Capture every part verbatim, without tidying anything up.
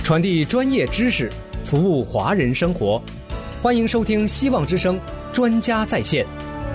传递专业知识，服务华人生活。欢迎收听希望之声专家在线。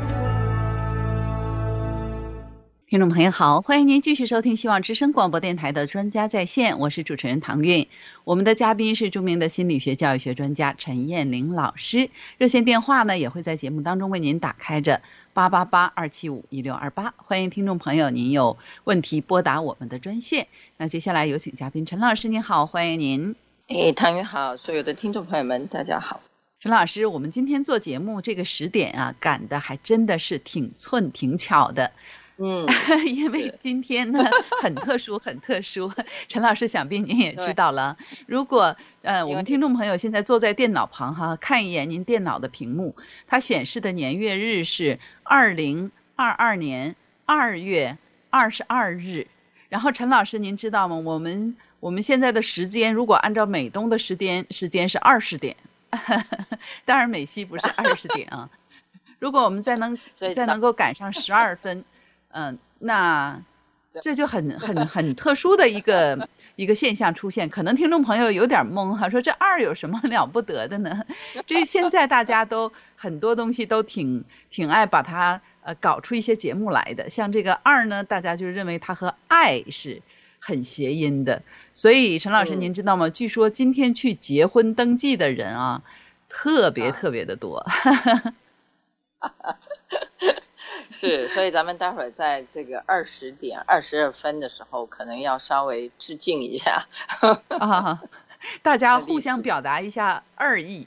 听众朋友好，欢迎您继续收听希望之声广播电台的专家在线，我是主持人唐韵。我们的嘉宾是著名的心理学教育学专家陈燕玲老师，热线电话呢也会在节目当中为您打开着八八八二七五一六二八，欢迎听众朋友您有问题拨打我们的专线。那接下来有请嘉宾陈老师，您好，欢迎您。 哎，唐韵好，所有的听众朋友们大家好。 陈老师，我们今天做节目这个时点啊赶的还真的是挺寸挺巧的。嗯，因为今天呢很特殊很特殊，陈老师想必您也知道了。如果呃我们听众朋友现在坐在电脑旁哈，看一眼您电脑的屏幕，它显示的年月日是二零二二年二月二十二日。然后陈老师您知道吗？我们我们现在的时间如果按照美东的时间时间是二十点，当然美西不是二十点啊。如果我们再能再能够赶上十二分。嗯，那这就很很很特殊的一个一个现象出现，可能听众朋友有点懵哈，说这二有什么了不得的呢？这现在大家都很多东西都挺挺爱把它呃搞出一些节目来的，像这个二呢，大家就认为它和爱是很谐音的，所以陈老师您知道吗？嗯、据说今天去结婚登记的人啊，特别特别的多。 是，所以咱们待会儿在这个二十点二十二分的时候，可能要稍微致敬一下， 啊，大家互相表达一下爱意，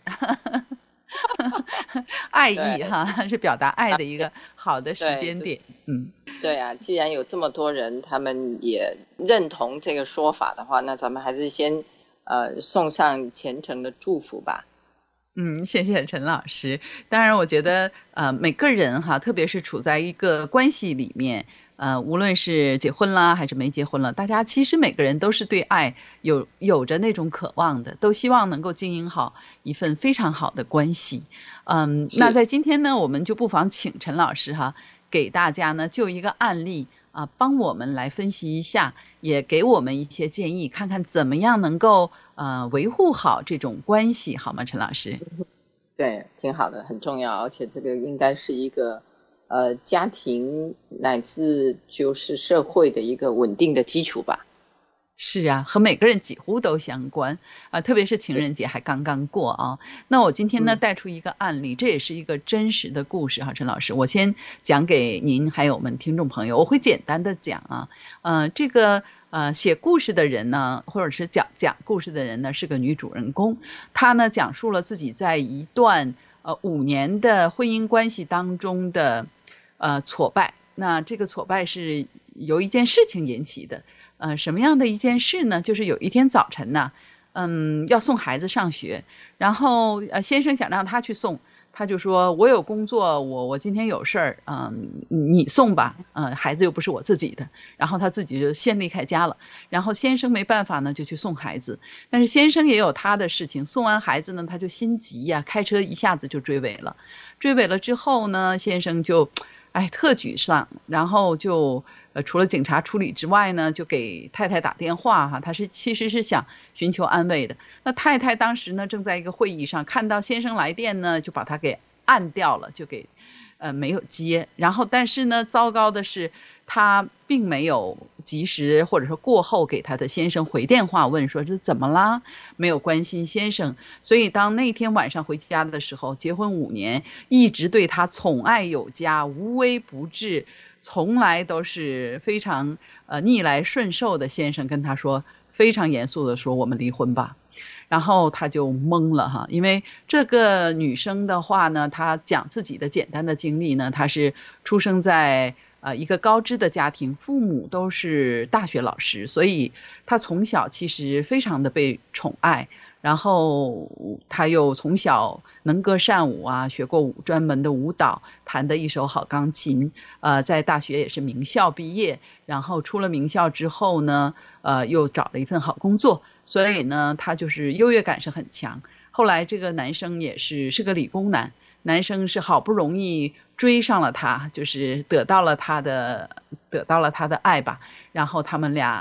爱意哈，是表达爱的一个好的时间点。嗯， 对啊，既然有这么多人，他们也认同这个说法的话，那咱们还是先呃送上虔诚的祝福吧。 嗯，谢谢陈老师。当然我觉得呃每个人哈，特别是处在一个关系里面，呃无论是结婚了还是没结婚了，大家其实每个人都是对爱有有着那种渴望的，都希望能够经营好一份非常好的关系。嗯，那在今天呢，我们就不妨请陈老师哈，给大家呢就一个案例啊，帮我们来分析一下，也给我们一些建议，看看怎么样能够呃维护好这种关系，好吗，陈老师？ 对，挺好的，很重要，而且这个应该是一个呃家庭乃至就是社会的一个稳定的基础吧。 是啊，和每个人几乎都相关啊，特别是情人节还刚刚过啊。那我今天呢带出一个案例，这也是一个真实的故事哈，陈老师，我先讲给您还有我们听众朋友，我会简单的讲啊，呃，这个呃写故事的人呢，或者是讲讲故事的人呢，是个女主人公，她呢讲述了自己在一段呃五年的婚姻关系当中的呃挫败，那这个挫败是由一件事情引起的。呃，什么样的一件事呢？就是有一天早晨呢，嗯，要送孩子上学，然后呃，先生想让他去送，他就说我有工作，我我今天有事儿，嗯、呃，你送吧，呃，孩子又不是我自己的，然后他自己就先离开家了，然后先生没办法呢，就去送孩子，但是先生也有他的事情，送完孩子呢，他就心急呀、啊，开车一下子就追尾了，追尾了之后呢，先生就哎特沮丧，然后就。呃，除了警察处理之外呢，就给太太打电话哈，他是其实是想寻求安慰的。那太太当时呢正在一个会议上，看到先生来电呢，就把他给按掉了，就给呃没有接。然后但是呢，糟糕的是他并没有及时或者说过后给他的先生回电话问说这怎么啦，没有关心先生。所以当那天晚上回家的时候，结婚五年一直对他宠爱有加，无微不至。从来都是非常呃逆来顺受的先生跟他说，非常严肃的说我们离婚吧，然后他就懵了哈，因为这个女生的话呢，她讲自己的简单的经历呢，她是出生在呃一个高知的家庭，父母都是大学老师，所以她从小其实非常的被宠爱。然后他又从小能歌善舞啊，学过舞专门的舞蹈，弹得一手好钢琴，呃，在大学也是名校毕业，然后出了名校之后呢，呃，又找了一份好工作，所以呢，他就是优越感是很强。后来这个男生也是是个理工男，男生是好不容易追上了他，就是得到了他的得到了他的爱吧，然后他们俩。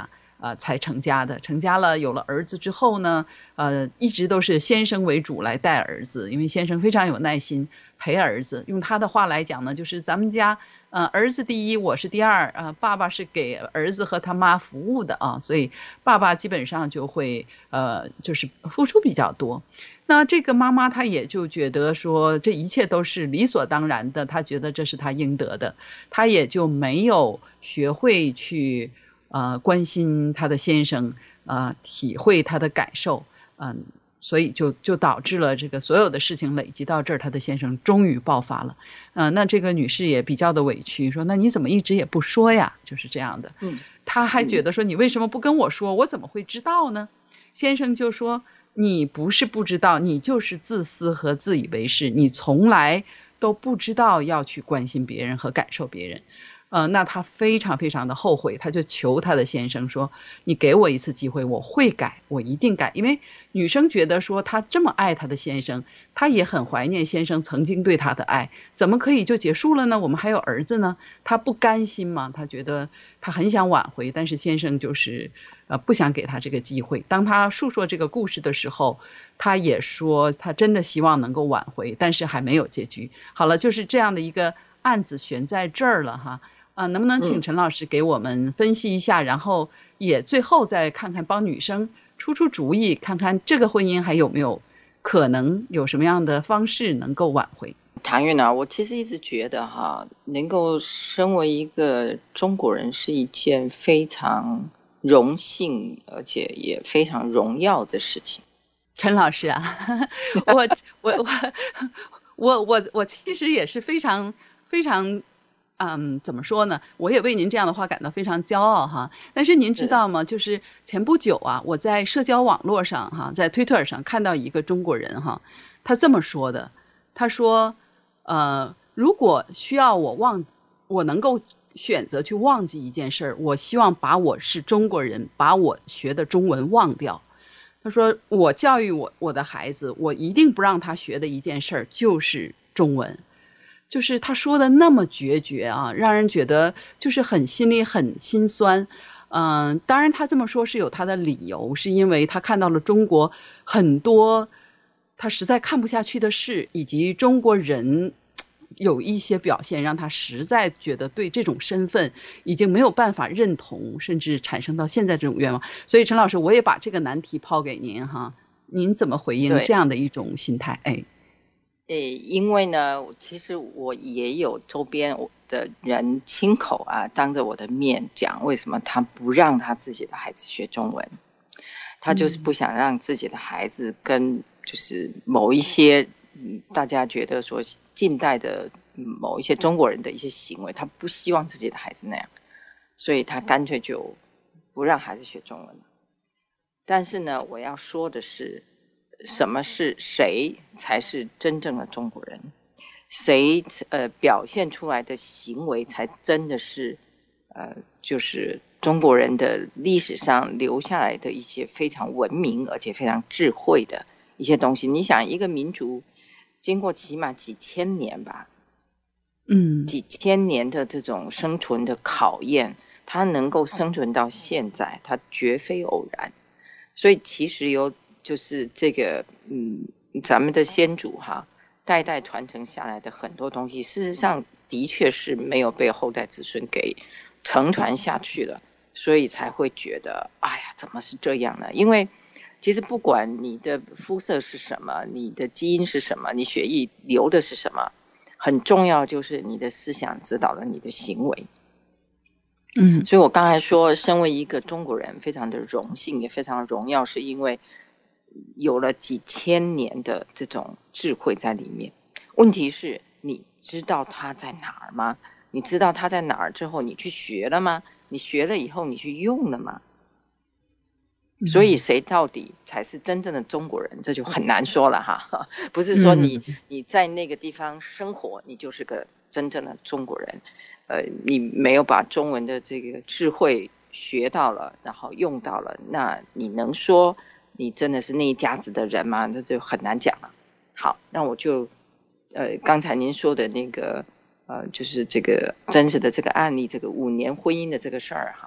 呃才成家的。成家了有了儿子之后呢，呃一直都是先生为主来带儿子，因为先生非常有耐心陪儿子。用他的话来讲呢，就是咱们家呃儿子第一，我是第二，呃爸爸是给儿子和他妈服务的啊，所以爸爸基本上就会呃就是付出比较多。那这个妈妈她也就觉得说这一切都是理所当然的，她觉得这是她应得的，她也就没有学会去呃关心她的先生，呃体会他的感受，嗯、所以就就导致了这个所有的事情累积到这儿，她的先生终于爆发了。嗯、呃，那这个女士也比较的委屈，说那你怎么一直也不说呀？就是这样的。 嗯， 她还觉得说你为什么不跟我说？我怎么会知道呢？先生就说你不是不知道，你就是自私和自以为是，你从来都不知道要去关心别人和感受别人。呃，那她非常非常的后悔，她就求她的先生说你给我一次机会，我会改，我一定改。因为女生觉得说她这么爱她的先生，她也很怀念先生曾经对她的爱，怎么可以就结束了呢？我们还有儿子呢。她不甘心嘛，她觉得她很想挽回，但是先生就是呃不想给她这个机会。当她述说这个故事的时候，她也说她真的希望能够挽回，但是还没有结局。好了，就是这样的一个案子悬在这儿了哈。啊、呃，能不能请陈老师给我们分析一下，嗯、然后也最后再看看帮女生出出主意，看看这个婚姻还有没有可能有什么样的方式能够挽回。 唐韵啊，我其实一直觉得哈，能够身为一个中国人是一件非常荣幸而且也非常荣耀的事情。 陈老师啊，我我我我我我其实也是非常非常。嗯，怎么说呢？我也为您这样的话感到非常骄傲哈。但是您知道吗？就是前不久啊，我在社交网络上哈，在推特上看到一个中国人哈，他这么说的，他说，呃，如果需要我忘，我能够选择去忘记一件事儿，我希望把我是中国人，把我学的中文忘掉。他说，我教育我我的孩子，我一定不让他学的一件事儿就是中文。就是他说的那么决绝啊，让人觉得就是很心里很心酸。嗯，当然他这么说是有他的理由，是因为他看到了中国很多他实在看不下去的事，以及中国人有一些表现让他实在觉得对这种身份已经没有办法认同，甚至产生到现在这种愿望。所以陈老师，我也把这个难题抛给您哈，您怎么回应这样的一种心态？哎。 诶，因为呢，其实我也有周边的人亲口啊，当着我的面讲，为什么他不让他自己的孩子学中文，他就是不想让自己的孩子跟就是某一些、嗯、大家觉得说近代的某一些中国人的一些行为，他不希望自己的孩子那样，所以他干脆就不让孩子学中文了。但是呢，我要说的是，什么是谁才是真正的中国人？谁呃表现出来的行为才真的是呃就是中国人的历史上留下来的一些非常文明而且非常智慧的一些东西。你想，一个民族经过起码几千年吧， 嗯， 几千年的这种生存的考验，它能够生存到现在，它绝非偶然。所以其实有就是这个嗯，咱们的先祖哈，代代传承下来的很多东西，事实上的确是没有被后代子孙给承传下去了，所以才会觉得哎呀，怎么是这样呢？因为其实不管你的肤色是什么，你的基因是什么，你血液流的是什么，很重要就是你的思想指导了你的行为。 嗯， 所以我刚才说，身为一个中国人，非常的荣幸，也非常的荣耀，是因为有了几千年的这种智慧在里面。问题是，你知道它在哪儿吗？你知道它在哪儿之后，你去学了吗？你学了以后，你去用了吗？所以谁到底才是真正的中国人，这就很难说了哈。不是说你你在那个地方生活，你就是个真正的中国人。呃，你没有把中文的这个智慧学到了，然后用到了，那你能说你真的是那一家子的人吗？那就很难讲了。好，那我就呃，刚才您说的那个呃，就是这个真实的这个案例，这个五年婚姻的这个事儿哈。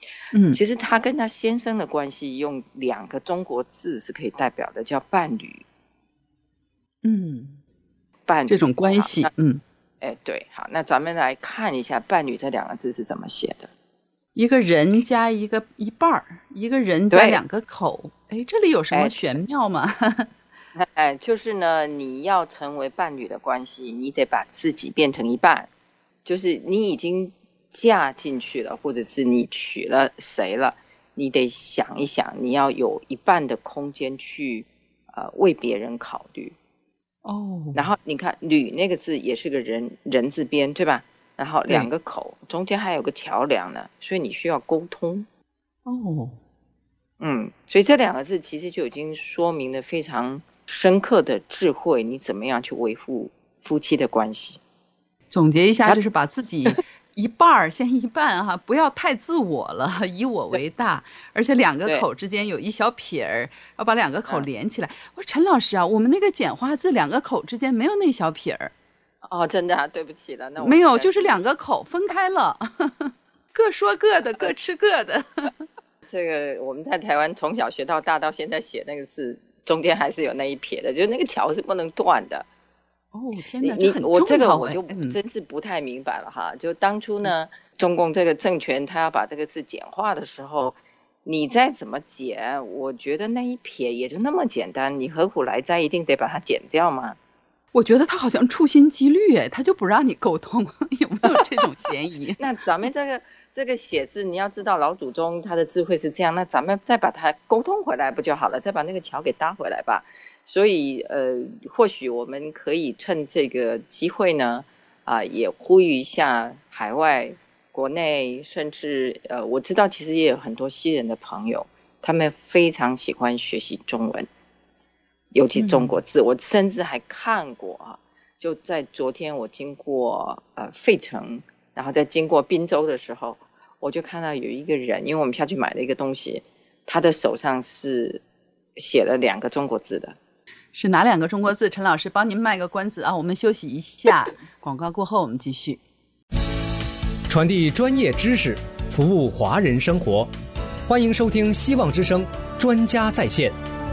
嗯， 其实她跟她先生的关系用两个中国字是可以代表的，叫伴侣。 嗯， 伴侣这种关系，嗯， 哎，对，好，那咱们来看一下伴侣这两个字是怎么写的。 一个人加一个一半儿，一个人加两个口，哎，这里有什么玄妙吗？ 哎，就是呢，你要成为伴侣的关系，你得把自己变成一半，就是你已经嫁进去了，或者是你娶了谁了，你得想一想，你要有一半的空间去呃为别人考虑。 哦， 然后你看吕那个字也是个人人字边，对吧？然后两个口中间还有个桥梁呢，所以你需要沟通。 哦， 嗯，所以这两个字其实就已经说明了非常深刻的智慧，你怎么样去维护夫妻的关系。 总结一下就是把自己一半儿先一半哈，不要太自我了，以我为大，而且两个口之间有一小撇儿，要把两个口连起来。我说陈老师啊，我们那个简化字两个口之间没有那小撇儿。 哦，真的啊，对不起了，那我没有，就是两个口分开了，各说各的，各吃各的。 这个我们在台湾从小学到大，到现在写那个字中间还是有那一撇的，就是那个桥是不能断的。 哦，天哪， 你这很我这个我重要哎就真是不太明白了哈。就当初呢，中共这个政权他要把这个字简化的时候，你再怎么减，我觉得那一撇也就那么简单，你何苦来哉一定得把它剪掉吗？ 我觉得他好像处心积虑哎，他就不让你沟通，有没有这种嫌疑？ 那咱们这个这个写字，你要知道老祖宗他的智慧是这样，那咱们再把它沟通回来不就好了？再把那个桥给搭回来吧。所以呃，或许我们可以趁这个机会呢，啊、呃，也呼吁一下海外、国内，甚至呃，我知道其实也有很多西人的朋友，他们非常喜欢学习中文。尤其中国字、嗯、我甚至还看过啊，就在昨天我经过呃费城，然后在经过滨州的时候，我就看到有一个人，因为我们下去买了一个东西，他的手上是写了两个中国字的。 是哪两个中国字？陈老师帮您卖个关子啊，我们休息一下，广告过后我们继续。 传递专业知识，服务华人生活，欢迎收听希望之声专家在线。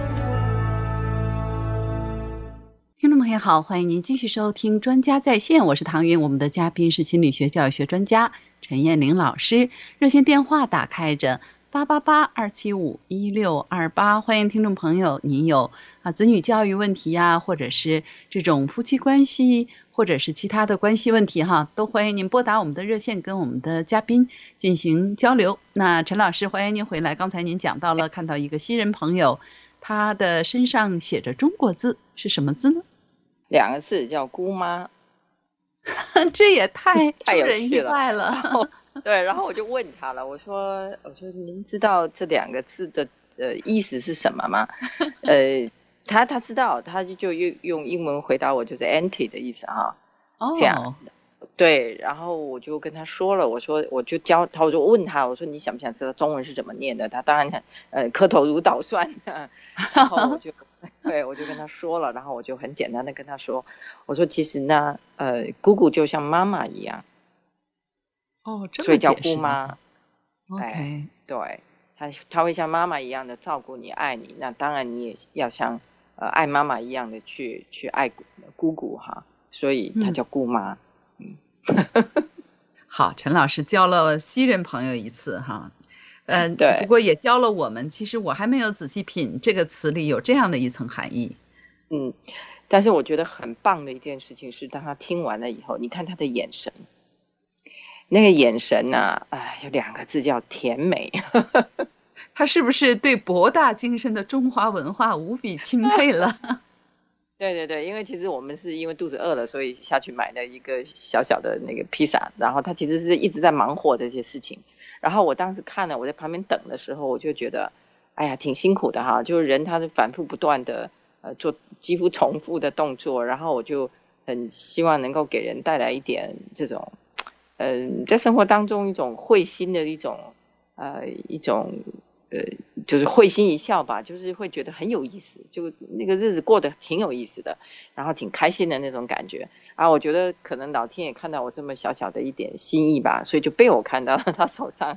听众朋友好，欢迎您继续收听专家在线，我是唐云，我们的嘉宾是心理学教育学专家陈燕玲老师，热线电话打开着八八八二七五一六二八，欢迎听众朋友，您有啊子女教育问题呀，或者是这种夫妻关系，或者是其他的关系问题哈，都欢迎您拨打我们的热线跟我们的嘉宾进行交流。那陈老师欢迎您回来，刚才您讲到了看到一个西人朋友，他的身上写着中国字，是什么字呢？ 两个字叫姑妈。 这也太太有人意外了。 然后对，然后我就问他了，我说我说您知道这两个字的呃意思是什么吗？呃他他知道，他就用用英文回答我，就是 anti 的意思哈。 哦， 这样对，然后我就跟他说了，我说我就教他，我就问他，我说你想不想知道中文是怎么念的？他当然很呃磕头如捣蒜，然后我就对我就跟他说了，然后我就很简单的跟他说，我说其实呢，呃，姑姑就像妈妈一样， 哦，这么所以叫姑妈。 OK， 哎、对，她她会像妈妈一样的照顾你、爱你，那当然你也要像呃爱妈妈一样的去去爱姑姑哈，所以她叫姑妈。嗯， 嗯好，陈老师教了西人朋友一次哈。嗯、呃， 对， 不过也教了我们。其实我还没有仔细品这个词里有这样的一层含义。 嗯，但是我觉得很棒的一件事情是，当他听完了以后，你看他的眼神，那个眼神啊，哎，有两个字叫甜美。 他是不是对博大精深的中华文化无比钦佩了？ 对对对，因为其实我们是因为肚子饿了，所以下去买了一个小小的那个披萨，然后他其实是一直在忙活这些事情。然后我当时看了，我在旁边等的时候，我就觉得，哎呀，挺辛苦的哈。就是人他是反复不断的呃做几乎重复的动作，然后我就很希望能够给人带来一点这种，嗯、呃，在生活当中一种会心的一种呃一种呃就是会心一笑吧，就是会觉得很有意思，就那个日子过得挺有意思的，然后挺开心的那种感觉。啊，我觉得可能老天也看到我这么小小的一点心意吧，所以就被我看到了他手上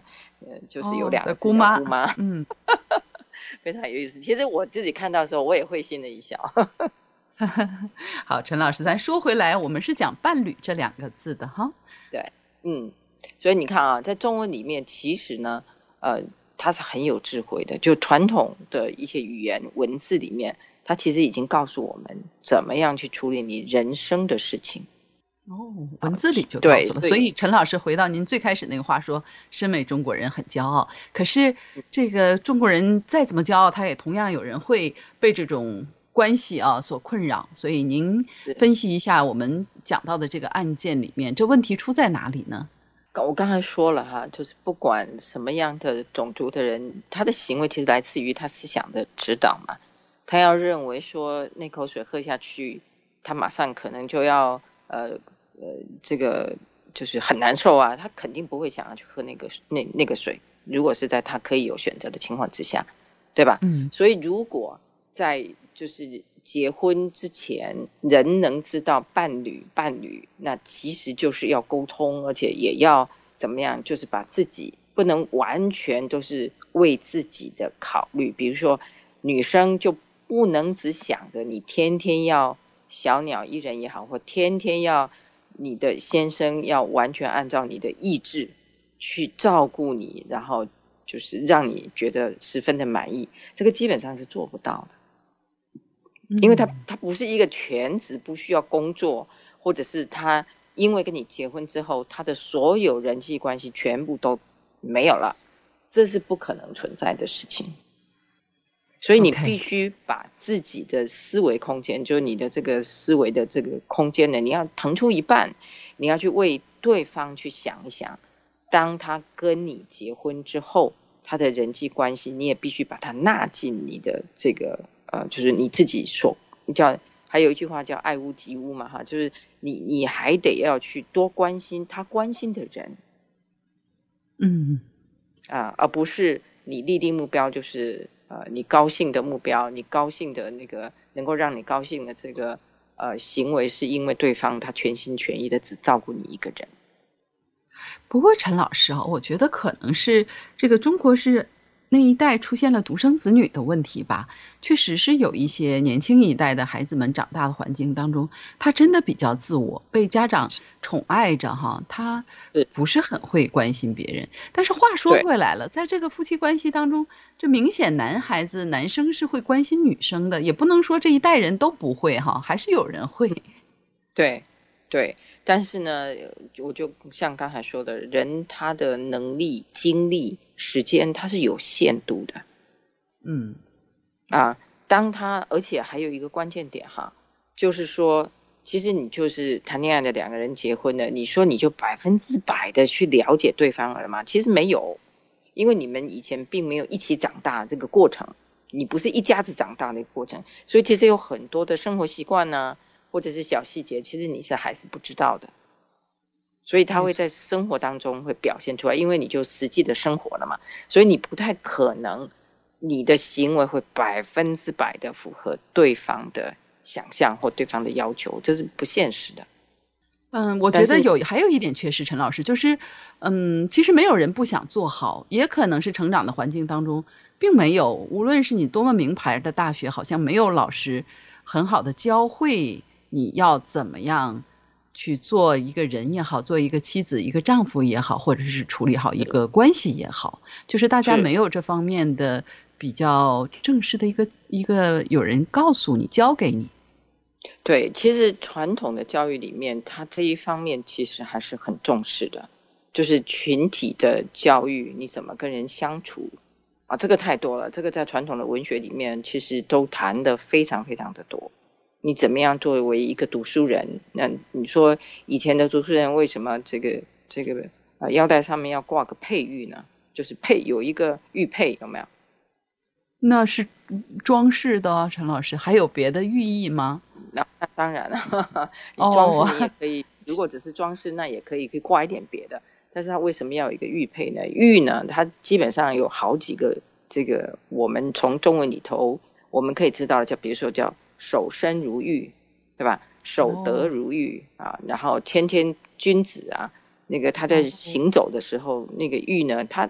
呃，就是有两个字姑妈， 姑妈， 嗯， 非常有意思。其实我自己看到的时候，我也会心的一笑。 好，陈老师，咱说回来，我们是讲伴侣这两个字的哈。 对，嗯，所以你看啊，在中文里面，其实呢，呃，它是很有智慧的。就传统的一些语言文字里面，它其实已经告诉我们怎么样去处理你人生的事情。 哦，文字里就告诉了。 对， 所以陈老师回到您最开始那个话说，身为中国人很骄傲。可是这个中国人再怎么骄傲，他也同样有人会被这种关系啊所困扰。所以您分析一下我们讲到的这个案件里面，这问题出在哪里呢？ 我刚才说了哈，就是不管什么样的种族的人，他的行为其实来自于他思想的指导嘛。他要认为说那口水喝下去，他马上可能就要呃呃这个就是很难受啊，他肯定不会想要去喝那个那那个水。如果是在他可以有选择的情况之下，对吧？ 嗯。 所以如果在就是结婚之前，人能知道伴侣伴侣，那其实就是要沟通，而且也要怎么样，就是把自己不能完全都是为自己的考虑。比如说女生就不能只想着你天天要小鸟依人也好，或天天要你的先生要完全按照你的意志去照顾你，然后就是让你觉得十分的满意，这个基本上是做不到的。因为他他不是一个全职不需要工作，或者是他因为跟你结婚之后，他的所有人际关系全部都没有了，这是不可能存在的事情。所以你必须把自己的思维空间， okay. 就是你的这个思维的这个空间呢，你要腾出一半，你要去为对方去想一想，当他跟你结婚之后，他的人际关系你也必须把它纳进你的这个呃，就是你自己所叫，还有一句话叫爱屋及乌嘛哈，就是你你还得要去多关心他关心的人， 嗯啊，而不是你立定目标就是呃你高兴的目标，你高兴的那个能够让你高兴的这个呃行为，是因为对方他全心全意的只照顾你一个人。 不过陈老师啊，我觉得可能是这个中国是那一代出现了独生子女的问题吧，确实是有一些年轻一代的孩子们长大的环境当中，他真的比较自我，被家长宠爱着哈，他不是很会关心别人。但是话说回来了，在这个夫妻关系当中，这明显男孩子男生是会关心女生的，也不能说这一代人都不会哈，还是有人会。 对对，但是呢，我就像刚才说的，人他的能力、精力、时间，他是有限度的。 嗯， 啊，当他，而且还有一个关键点哈，就是说，其实你就是谈恋爱的两个人结婚了，你说你就百分之百的去了解对方了吗？其实没有，因为你们以前并没有一起长大这个过程，你不是一家子长大的一个过程，所以其实有很多的生活习惯呢，或者是小细节，其实你是还是不知道的，所以他会在生活当中会表现出来，因为你就实际的生活了嘛，所以你不太可能你的行为会百分之百的符合对方的想象或对方的要求，这是不现实的。 嗯，我觉得有还有一点缺失，陈老师，就是嗯，其实没有人不想做好，也可能是成长的环境当中并没有，无论是你多么名牌的大学，好像没有老师很好的教会你要怎么样去做一个人也好，做一个妻子一个丈夫也好，或者是处理好一个关系也好，就是大家没有这方面的比较正式的一个一个有人告诉你教给你。 对，其实传统的教育里面，它这一方面其实还是很重视的，就是群体的教育，你怎么跟人相处啊，这个太多了，这个在传统的文学里面其实都谈的非常非常的多。你怎么样作为一个读书人？那你说以前的读书人为什么这个这个呃腰带上面要挂个佩玉呢？就是佩有一个玉佩，有没有？ 那是装饰的，陈老师，还有别的寓意吗？ 那那当然了，呵呵你装饰你也可以，哦、如果只是装饰，那也可以可以挂一点别的。但是它为什么要有一个玉佩呢？玉呢，它基本上有好几个这个，我们从中文里头我们可以知道的，叫比如说叫守身如玉，对吧？守德如玉、哦、啊，然后谦谦君子啊，那个他在行走的时候，哦、那个玉呢，他他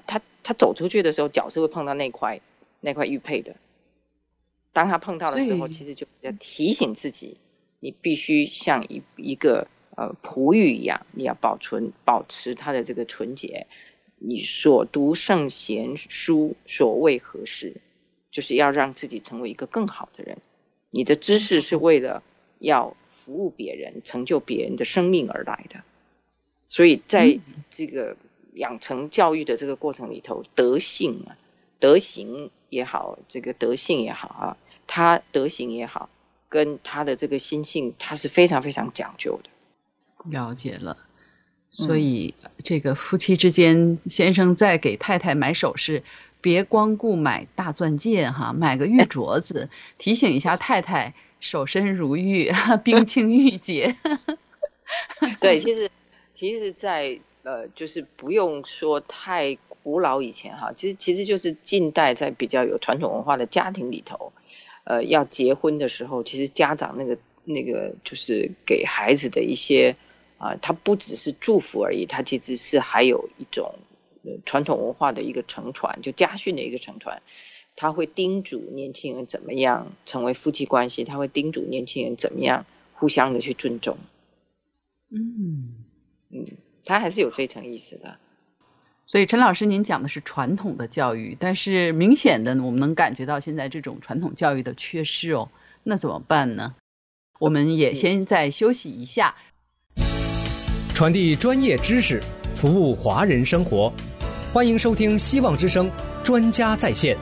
他走出去的时候脚是会碰到那块那块玉佩的。当他碰到的时候，其实就要提醒自己，你必须像一一个呃璞玉一样，你要保存保持它的这个纯洁。你所读圣贤书所谓何事，就是要让自己成为一个更好的人。你的知识是为了要服务别人，成就别人的生命而来的。所以在这个养成教育的这个过程里头，德性啊，德行也好，这个德性也好啊，他德行也好，跟他的这个心性，他是非常非常讲究的。 了解了。所以这个夫妻之间，先生在给太太买首饰，别光顾买大钻戒哈，买个玉镯子，提醒一下太太守身如玉，冰清玉洁。 对，其实其实在呃，就是不用说太古老以前哈，其实其实就是近代在比较有传统文化的家庭里头，呃，要结婚的时候，其实家长那个那个就是给孩子的一些。啊，它不只是祝福而已，它其实是还有一种传统文化的一个承传，就家训的一个承传。他会叮嘱年轻人怎么样成为夫妻关系，他会叮嘱年轻人怎么样互相的去尊重。 嗯嗯，他还是有这层意思的。 所以陈老师您讲的是传统的教育，但是明显的我们能感觉到现在这种传统教育的缺失哦，那怎么办呢？我们也先再休息一下。 传递专业知识，服务华人生活。欢迎收听希望之声专家在线。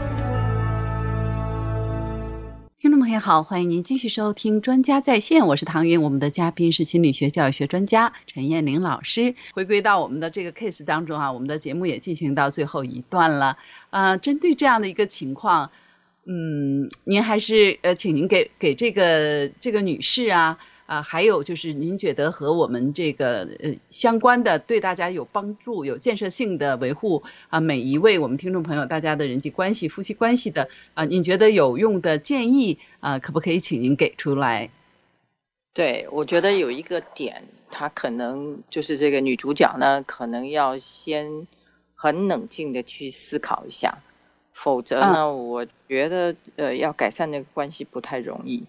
听众朋友好，欢迎您继续收听专家在线，我是唐云，我们的嘉宾是心理学教育学专家陈燕玲老师。回归到我们的这个 case 当中啊，我们的节目也进行到最后一段了。呃，针对这样的一个情况，嗯，您还是呃，请您给给这个这个女士啊。啊、呃，还有就是您觉得和我们这个呃相关的，对大家有帮助、有建设性的维护啊、呃，每一位我们听众朋友大家的人际关系、夫妻关系的啊、呃，您觉得有用的建议啊、呃，可不可以请您给出来？ 对，我觉得有一个点，他可能就是这个女主角呢，可能要先很冷静的去思考一下，否则呢，嗯、我觉得呃要改善这个关系不太容易。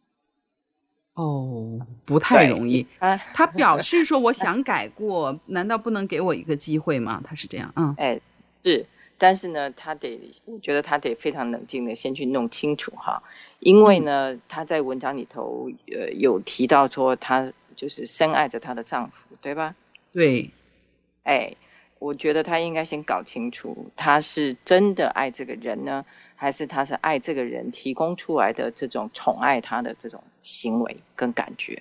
哦，不太容易。他表示说我想改过，难道不能给我一个机会吗？他是这样，嗯， 哎，是，但是呢，他得，我觉得他得非常冷静的先去弄清楚哈，因为呢，嗯、他在文章里头呃有提到说他就是深爱着他的丈夫，对吧？ 对， 哎，我觉得他应该先搞清楚，他是真的爱这个人呢，还是他是爱这个人提供出来的这种宠爱他的这种行为跟感觉。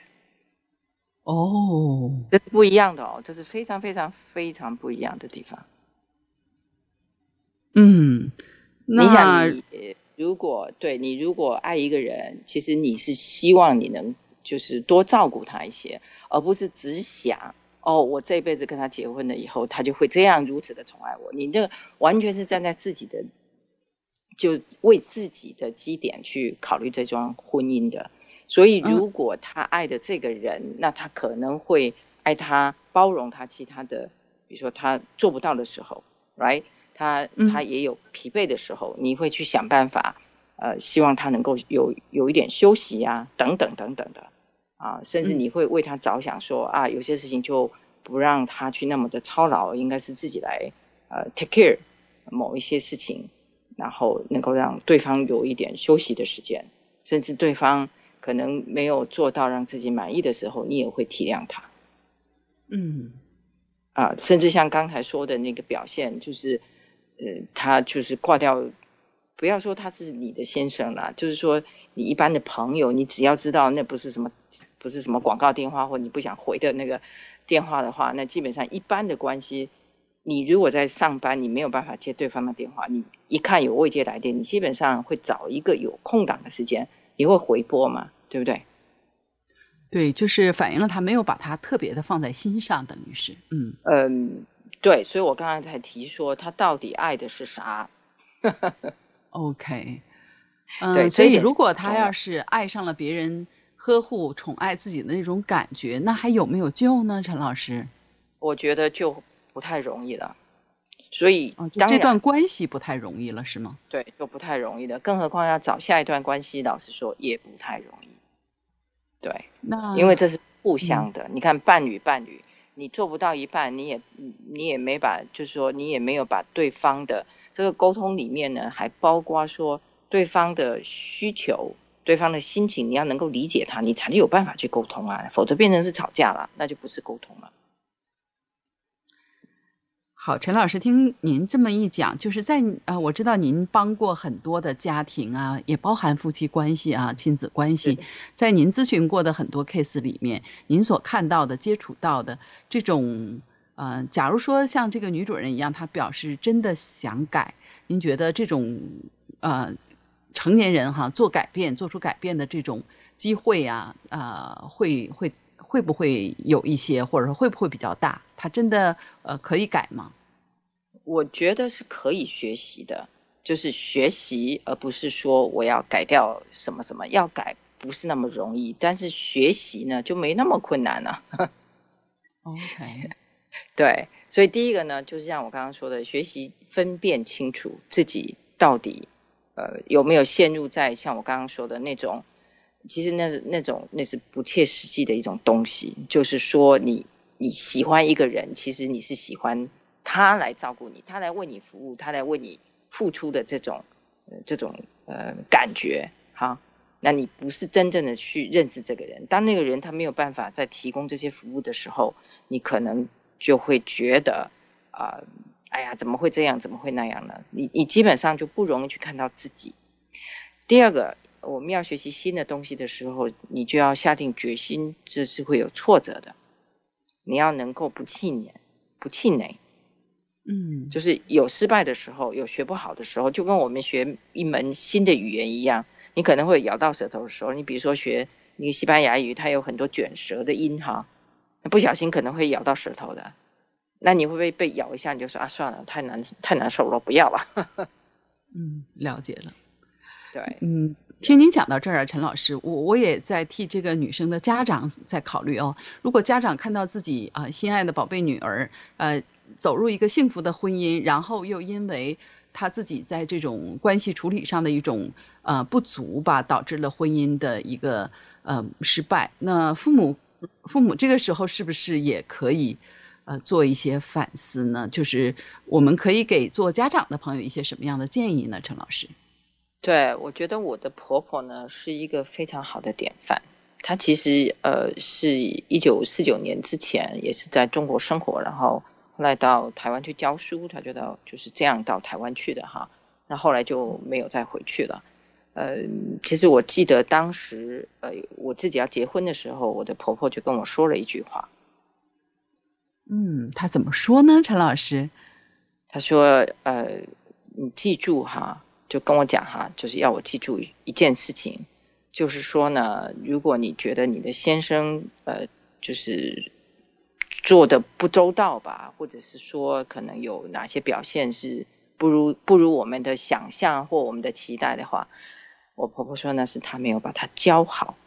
哦， 这是不一样的哦，这是非常非常非常不一样的地方。 嗯，那你想你如果对你如果爱一个人，其实你是希望你能就是多照顾他一些，而不是只想哦，我这辈子跟他结婚了以后，他就会这样如此的宠爱我。你这个完全是站在自己的，就为自己的基点去考虑这桩婚姻的。所以如果他爱的这个人，嗯、那他可能会爱他，包容他其他的，比如说他做不到的时候 ，right？ 他他也有疲惫的时候，嗯、你会去想办法，呃，希望他能够有有一点休息啊，等等等等的。啊，甚至你会为他着想说，说啊，有些事情就不让他去那么的操劳，应该是自己来呃 take care 某一些事情，然后能够让对方有一点休息的时间，甚至对方可能没有做到让自己满意的时候，你也会体谅他。 嗯， 啊，甚至像刚才说的那个表现，就是呃，他就是挂掉，不要说他是你的先生啦，就是说你一般的朋友，你只要知道那不是什么。不是什么广告电话或你不想回的那个电话的话，那基本上一般的关系，你如果在上班你没有办法接对方的电话，你一看有未接来电，你基本上会找一个有空档的时间，你会回拨嘛，对不对？ 对，就是反映了他没有把他特别的放在心上的女士。嗯嗯，对，所以我刚才才提说他到底爱的是啥。 OK， 嗯，对，所以如果他要是爱上了别人呵护宠爱自己的那种感觉，那还有没有救呢？陈老师， 我觉得就不太容易了。 所以、 哦、就这段关系不太容易了是吗？ 对，就不太容易的，更何况要找下一段关系，老实说也不太容易。对， 那因为这是互相的、嗯、你看伴侣伴侣你做不到一半，你也你也没把就是说你也没有把对方的这个沟通里面呢，还包括说对方的需求，对方的心情，你要能够理解他，你才有办法去沟通啊，否则变成是吵架了，那就不是沟通了。 好，陈老师，听您这么一讲，就是在呃，我知道您帮过很多的家庭啊，也包含夫妻关系啊、亲子关系，在您咨询过的很多 case 里面，您所看到的、接触到的这种呃，假如说像这个女主人一样，她表示真的想改，您觉得这种呃成年人哈做改变、做出改变的这种机会啊，呃，会会会不会有一些，或者说会不会比较大？她真的呃可以改吗？ 我觉得是可以学习的，就是学习，而不是说我要改掉什么什么，要改不是那么容易，但是学习呢就没那么困难了。 OK， 对，所以第一个呢，就是像我刚刚说的，学习分辨清楚自己到底呃有没有陷入在像我刚刚说的那种，其实那是那种那是不切实际的一种东西，就是说你你喜欢一个人，其实你是喜欢他来照顾你，他来为你服务，他来为你付出的这种、呃、这种呃感觉，好，那你不是真正的去认识这个人。当那个人他没有办法再提供这些服务的时候，你可能就会觉得啊、呃，哎呀，怎么会这样，怎么会那样呢？你你基本上就不容易去看到自己。第二个，我们要学习新的东西的时候，你就要下定决心，这是会有挫折的，你要能够不气馁，不气馁。 嗯， 就是有失败的时候，有学不好的时候，就跟我们学一门新的语言一样，你可能会咬到舌头的时候，你比如说学那个西班牙语，它有很多卷舌的音哈，不小心可能会咬到舌头的，那你会不会被咬一下你就说啊算了，太难太难受了，不要了。 嗯，了解了。 对， 嗯，听您讲到这儿，陈老师，我我也在替这个女生的家长在考虑哦。如果家长看到自己啊、呃、心爱的宝贝女儿呃走入一个幸福的婚姻，然后又因为她自己在这种关系处理上的一种呃不足吧，导致了婚姻的一个呃失败，那父母父母这个时候是不是也可以呃做一些反思呢？就是我们可以给做家长的朋友一些什么样的建议呢？陈老师？ 对，我觉得我的婆婆呢是一个非常好的典范。她其实呃是一九四九年之前也是在中国生活，然后后来到台湾去教书，她就到就是这样到台湾去的哈。那后来就没有再回去了。呃，其实我记得当时呃我自己要结婚的时候，我的婆婆就跟我说了一句话。 嗯，她怎么说呢，陈老师？ 她说呃你记住哈。就跟我讲哈，就是要我记住一件事情，就是说呢，如果你觉得你的先生呃就是做的不周到吧，或者是说可能有哪些表现是不如不如我们的想象或我们的期待的话，我婆婆说呢是她没有把他教好。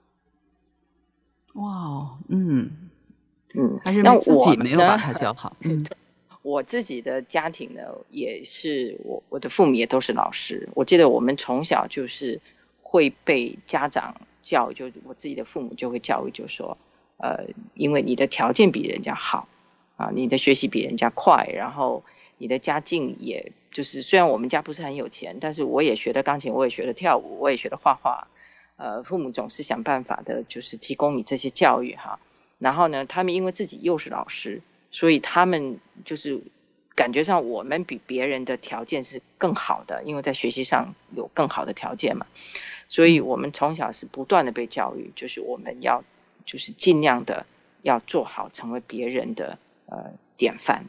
哇，嗯嗯， 还是自己没有把他教好。嗯。 我自己的家庭呢，也是我我的父母也都是老师。我记得我们从小就是会被家长教育，就我自己的父母就会教育，就说，呃，因为你的条件比人家好啊，你的学习比人家快，然后你的家境也就是虽然我们家不是很有钱，但是我也学了钢琴，我也学了跳舞，我也学了画画。呃，父母总是想办法的，就是提供你这些教育哈。然后呢，他们因为自己又是老师。所以他们就是感觉上我们比别人的条件是更好的，因为在学习上有更好的条件嘛，所以我们从小是不断的被教育，就是我们要就是尽量的要做好成为别人的呃典范。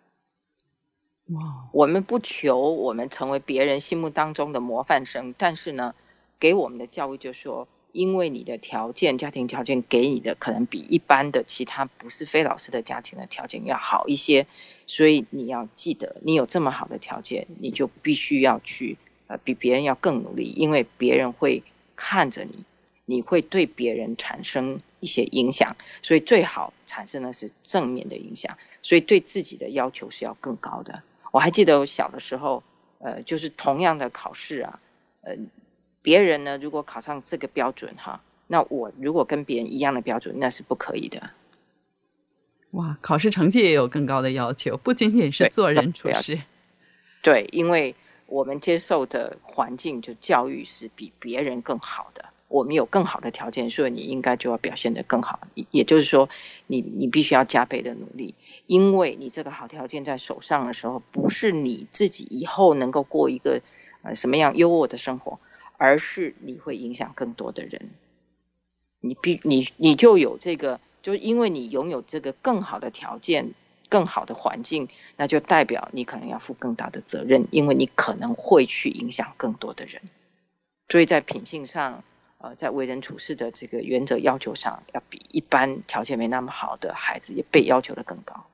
哇， 我们不求我们成为别人心目当中的模范生，但是呢给我们的教育就是说，因为你的条件家庭条件给你的可能比一般的其他不是非老师的家庭的条件要好一些，所以你要记得你有这么好的条件，你就必须要去呃比别人要更努力，因为别人会看着你，你会对别人产生一些影响，所以最好产生的是正面的影响，所以对自己的要求是要更高的。 我还记得我小的时候，呃，就是同样的考试啊，呃，别人呢如果考上这个标准哈，那我如果跟别人一样的标准，那是不可以的。 哇，考试成绩也有更高的要求，不仅仅是做人处事。 对，因为我们接受的环境就教育是比别人更好的，我们有更好的条件，所以你应该就要表现得更好。也就是说，你你必须要加倍的努力，因为你这个好条件在手上的时候，不是你自己以后能够过一个呃什么样优渥的生活，而是你会影响更多的人。你必你你就有这个，就因为你拥有这个更好的条件。更好的环境，那就代表你可能要负更大的责任，因为你可能会去影响更多的人。所以在品性上，呃，在为人处事的这个原则要求上，要比一般条件没那么好的孩子也被要求的更高。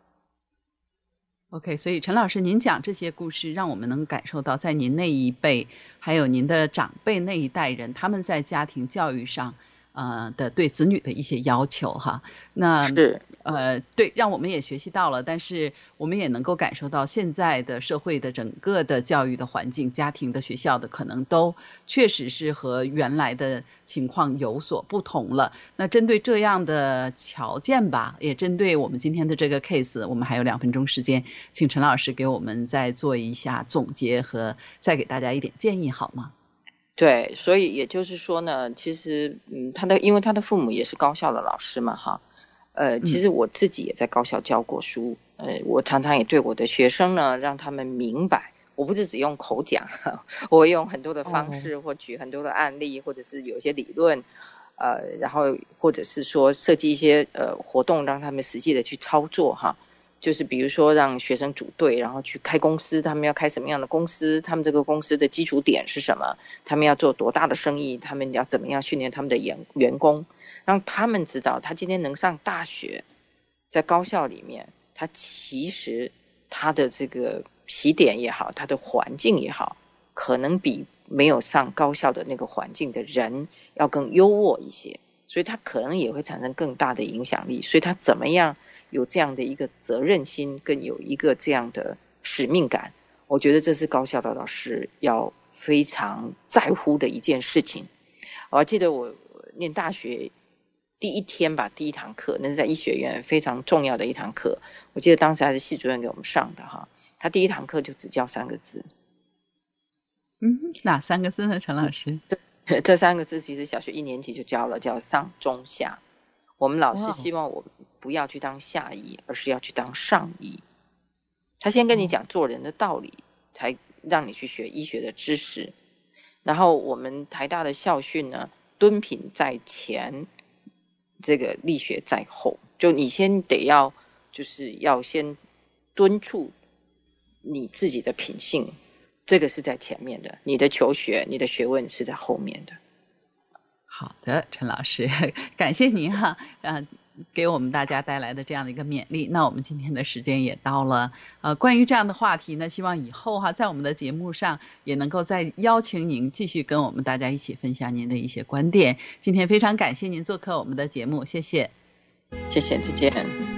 OK， 所以陈老师，您讲这些故事，让我们能感受到，在您那一辈，还有您的长辈那一代人，他们在家庭教育上。呃的对子女的一些要求哈，那是呃对，让我们也学习到了，但是我们也能够感受到现在的社会的整个的教育的环境，家庭的学校的可能都确实是和原来的情况有所不同了。那针对这样的条件吧，也针对我们今天的这个 case， 我们还有两分钟时间，请陈老师给我们再做一下总结和再给大家一点建议好吗？ 对，所以也就是说呢，其实嗯，他的因为他的父母也是高校的老师嘛，哈，呃，其实我自己也在高校教过书，呃，我常常也对我的学生呢，让他们明白，我不是只用口讲，我会用很多的方式，或举很多的案例，或者是有一些理论，呃，然后或者是说设计一些呃活动，让他们实际的去操作哈。就是比如说让学生组队，然后去开公司，他们要开什么样的公司，他们这个公司的基础点是什么，他们要做多大的生意，他们要怎么样训练他们的员员工，让他们知道他今天能上大学，在高校里面，他其实他的这个起点也好，他的环境也好，可能比没有上高校的那个环境的人要更优渥一些，所以他可能也会产生更大的影响力，所以他怎么样有这样的一个责任心，跟有一个这样的使命感，我觉得这是高校的老师要非常在乎的一件事情。我还记得我念大学第一天吧，第一堂课，那是在医学院非常重要的一堂课，我记得当时还是系主任给我们上的哈，他第一堂课就只教三个字。 嗯，哪三个字呢，陈老师？ 这这三个字其实小学一年级就教了，叫上中下。我们老师希望我们不要去当下医，而是要去当上医。他先跟你讲做人的道理，才让你去学医学的知识。然后我们台大的校训呢，敦品在前，这个力学在后。就你先得要，就是要先敦促你自己的品性，这个是在前面的，你的求学、你的学问是在后面的。 好的，陈老师，感谢您哈、啊，呃，给我们大家带来的这样的一个勉励。那我们今天的时间也到了，呃，关于这样的话题呢，希望以后哈、啊，在我们的节目上也能够再邀请您继续跟我们大家一起分享您的一些观点。今天非常感谢您做客我们的节目，谢谢， 谢谢，再见。